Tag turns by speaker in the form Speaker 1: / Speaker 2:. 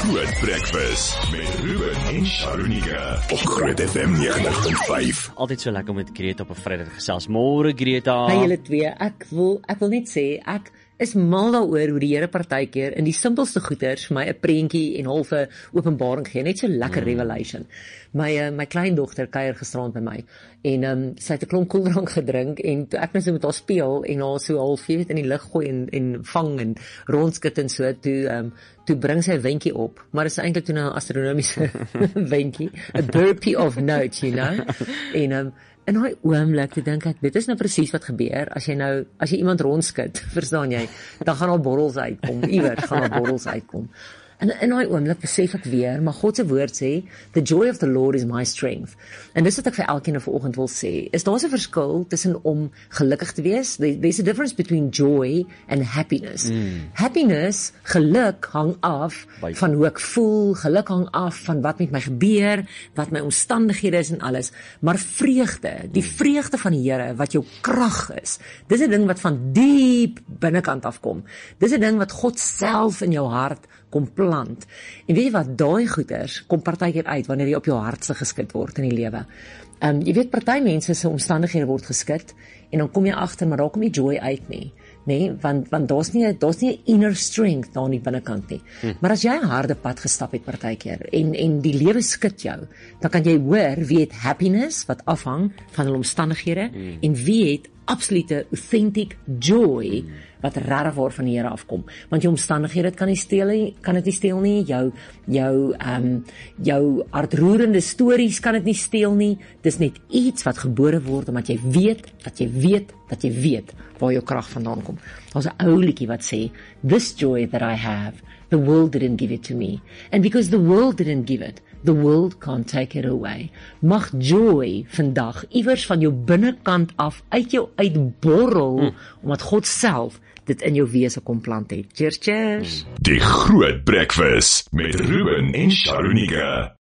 Speaker 1: Groot Breakfast met Ruben en Sharonika op Groot FM 90.5.
Speaker 2: Altyd so lekker om met Greta op 'n Vrydag gesels. Môre Greta.
Speaker 3: Hey julle twee, ek wil net sê, ek is mal daaroor hoe die Here partykeer in die simpelste goeters vir my 'n prentjie en halfe openbaring gee, net so lekker revelation. My kleindogter kuier gisterand by my en sy het 'n klomp koeldrank gedrink en toe ek net so met haar speel en haar so half in die lug gooi en vang en rondskit en so toe bring sy 'n wentjie op, maar dit is eintlik toe nou 'n astronomiese wentjie, a burpee of note, you know. En in daai oomblik te dink ek, dit is nou presies wat gebeur as jy iemand rondskit, verstaan jy, dan gaan al borrels uitkom, iewers gaan al borrels uitkom. En in daai oomblik besef ek weer, maar God se woord sê, the joy of the Lord is my strength. En dis wat ek vir elkeen vanoggend wil sê, is daar 'n verskil tussen om gelukkig te wees. There's a difference between joy and happiness. Happiness, geluk hang af van hoe ek voel, geluk hang af van wat met my gebeur, wat my omstandighede is en alles. Maar vreugde, die vreugde van die Here wat jou krag is, dis 'n ding wat van diep binnekant afkom. Dis 'n ding wat God self in jou hart kom plant. En weet jy wat, daai goeders kom partykeer uit wanneer jy op jou hart se geskit word in die lewe. Jy weet, party mense se omstandighede word geskit en dan kom jy agter, maar daar kom nie joy uit nie. Nee, want daar's nie 'n inner strength daar in die binnekant nie. Maar as jy 'n harde pad gestap het partykeer en die lewe skit jou, dan kan jy hoor wie het happiness wat afhang van hulle omstandighede en wie het absolute authentic joy wat regtig waar van die Here afkom. Want jou omstandighede kan dit nie steel nie. Jou hartroerende stories kan dit nie steel nie. Dis net iets wat gebore word omdat jy weet waar jou krag vandaan kom. Daar's 'n ou liedjie wat sê, this joy that I have, the world didn't give it to me. And because the world didn't give it, the world can't take it away. Mag joy vandag iewers van jou binnekant af uit jou uitborrel, omdat God self dit in jou wese kom plant het. Cheers, cheers.
Speaker 1: Die Groot Breakfast met Ruben en Sharonika.